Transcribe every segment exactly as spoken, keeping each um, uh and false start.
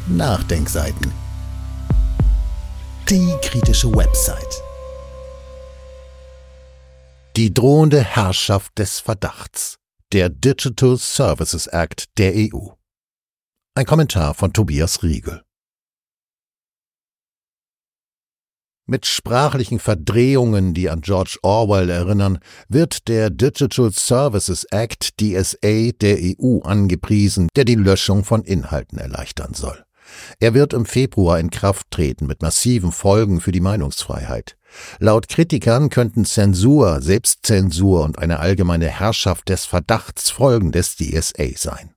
Nachdenkseiten. Die kritische Website. Die drohende Herrschaft des Verdachts. Der Digital Services Act der E U. Ein Kommentar von Tobias Riegel. Mit sprachlichen Verdrehungen, die an George Orwell erinnern, wird der Digital Services Act D S A der E U angepriesen, der die Löschung von Inhalten erleichtern soll. Er wird im Februar in Kraft treten mit massiven Folgen für die Meinungsfreiheit. Laut Kritikern könnten Zensur, Selbstzensur und eine allgemeine Herrschaft des Verdachts Folgen des D S A sein.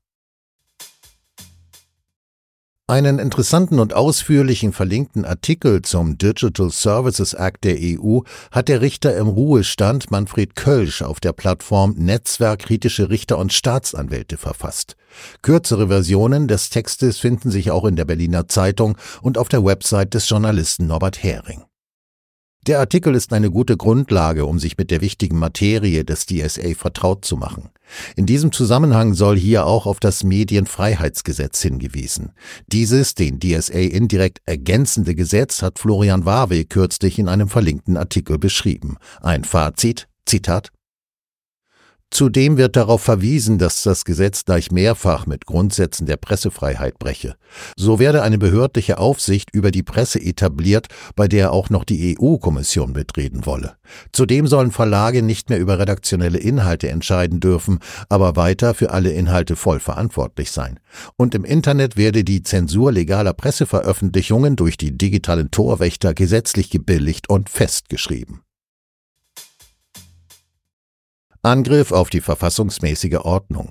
Einen interessanten und ausführlichen verlinkten Artikel zum Digital Services Act der E U hat der Richter im Ruhestand Manfred Kölsch auf der Plattform Netzwerk kritische Richter und Staatsanwälte verfasst. Kürzere Versionen des Textes finden sich auch in der Berliner Zeitung und auf der Website des Journalisten Norbert Hering. Der Artikel ist eine gute Grundlage, um sich mit der wichtigen Materie des D S A vertraut zu machen. In diesem Zusammenhang soll hier auch auf das Medienfreiheitsgesetz hingewiesen. Dieses, den D S A indirekt ergänzende Gesetz, hat Florian Wawe kürzlich in einem verlinkten Artikel beschrieben. Ein Fazit, Zitat: Zudem wird darauf verwiesen, dass das Gesetz gleich mehrfach mit Grundsätzen der Pressefreiheit breche. So werde eine behördliche Aufsicht über die Presse etabliert, bei der auch noch die E U-Kommission mitreden wolle. Zudem sollen Verlage nicht mehr über redaktionelle Inhalte entscheiden dürfen, aber weiter für alle Inhalte voll verantwortlich sein. Und im Internet werde die Zensur legaler Presseveröffentlichungen durch die digitalen Torwächter gesetzlich gebilligt und festgeschrieben. Angriff auf die verfassungsmäßige Ordnung.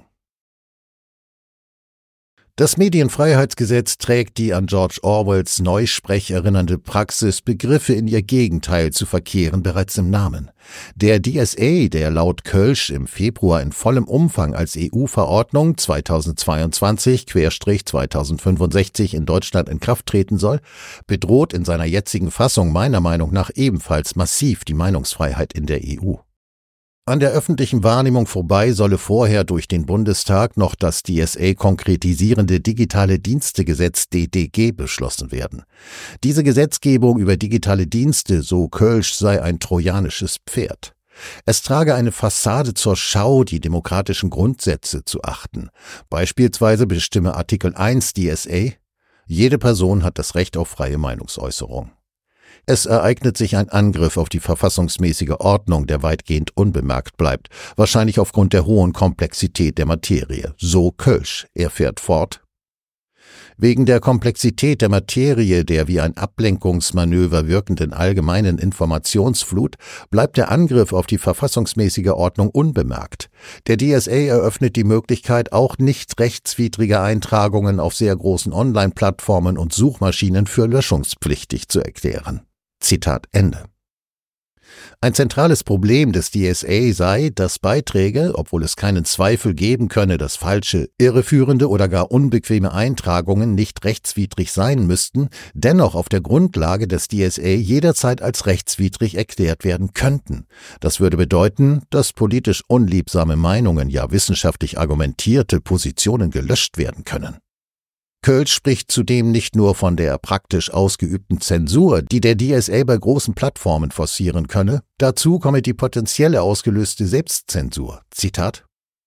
Das Medienfreiheitsgesetz trägt die an George Orwells Neusprech erinnernde Praxis, Begriffe in ihr Gegenteil zu verkehren, bereits im Namen. Der D S A, der laut Kölsch im Februar in vollem Umfang als E U-Verordnung zweitausendzweiundzwanzig zweitausendfünfundsechzig in Deutschland in Kraft treten soll, bedroht in seiner jetzigen Fassung meiner Meinung nach ebenfalls massiv die Meinungsfreiheit in der E U. An der öffentlichen Wahrnehmung vorbei solle vorher durch den Bundestag noch das D S A konkretisierende Digitale Dienstegesetz D D G beschlossen werden. Diese Gesetzgebung über digitale Dienste, so Kölsch, sei ein trojanisches Pferd. Es trage eine Fassade zur Schau, die demokratischen Grundsätze zu achten. Beispielsweise bestimme Artikel eins D S A: Jede Person hat das Recht auf freie Meinungsäußerung. Es ereignet sich ein Angriff auf die verfassungsmäßige Ordnung, der weitgehend unbemerkt bleibt, wahrscheinlich aufgrund der hohen Komplexität der Materie, so Kölsch. Er fährt fort: Wegen der Komplexität der Materie, der wie ein Ablenkungsmanöver wirkenden allgemeinen Informationsflut, bleibt der Angriff auf die verfassungsmäßige Ordnung unbemerkt. Der D S A eröffnet die Möglichkeit, auch nicht rechtswidrige Eintragungen auf sehr großen Online-Plattformen und Suchmaschinen für löschungspflichtig zu erklären. Zitat Ende. Ein zentrales Problem des D S A sei, dass Beiträge, obwohl es keinen Zweifel geben könne, dass falsche, irreführende oder gar unbequeme Eintragungen nicht rechtswidrig sein müssten, dennoch auf der Grundlage des D S A jederzeit als rechtswidrig erklärt werden könnten. Das würde bedeuten, dass politisch unliebsame Meinungen, ja wissenschaftlich argumentierte Positionen gelöscht werden können. Kölsch spricht zudem nicht nur von der praktisch ausgeübten Zensur, die der D S A bei großen Plattformen forcieren könne, dazu komme die potenzielle ausgelöste Selbstzensur. Zitat: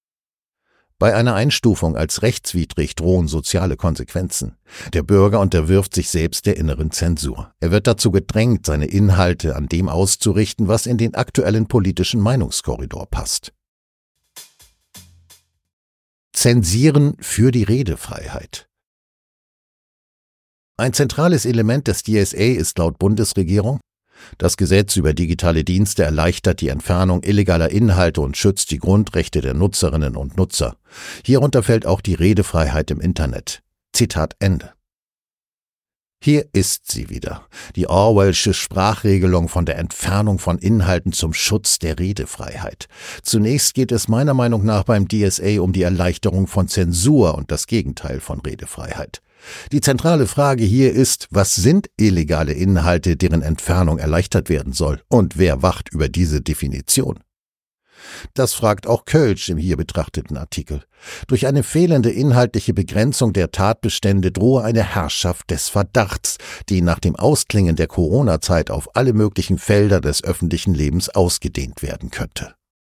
Bei einer Einstufung als rechtswidrig drohen soziale Konsequenzen. Der Bürger unterwirft sich selbst der inneren Zensur. Er wird dazu gedrängt, seine Inhalte an dem auszurichten, was in den aktuellen politischen Meinungskorridor passt. Zensieren für die Redefreiheit. Ein zentrales Element des D S A ist laut Bundesregierung: Das Gesetz über digitale Dienste erleichtert die Entfernung illegaler Inhalte und schützt die Grundrechte der Nutzerinnen und Nutzer. Hierunter fällt auch die Redefreiheit im Internet. Zitat Ende. Hier ist sie wieder, die Orwellsche Sprachregelung von der Entfernung von Inhalten zum Schutz der Redefreiheit. Zunächst geht es meiner Meinung nach beim D S A um die Erleichterung von Zensur und das Gegenteil von Redefreiheit. Die zentrale Frage hier ist, was sind illegale Inhalte, deren Entfernung erleichtert werden soll, und wer wacht über diese Definition? Das fragt auch Kölsch im hier betrachteten Artikel. Durch eine fehlende inhaltliche Begrenzung der Tatbestände drohe eine Herrschaft des Verdachts, die nach dem Ausklingen der Corona-Zeit auf alle möglichen Felder des öffentlichen Lebens ausgedehnt werden könnte.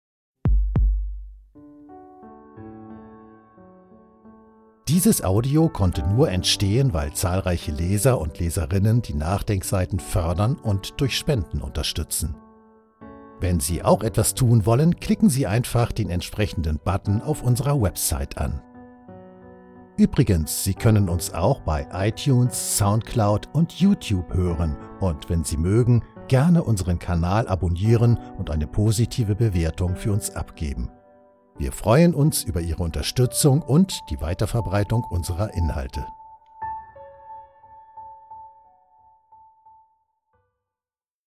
Dieses Audio konnte nur entstehen, weil zahlreiche Leser und Leserinnen die Nachdenkseiten fördern und durch Spenden unterstützen. Wenn Sie auch etwas tun wollen, klicken Sie einfach den entsprechenden Button auf unserer Website an. Übrigens, Sie können uns auch bei iTunes, Soundcloud und YouTube hören und wenn Sie mögen, gerne unseren Kanal abonnieren und eine positive Bewertung für uns abgeben. Wir freuen uns über Ihre Unterstützung und die Weiterverbreitung unserer Inhalte.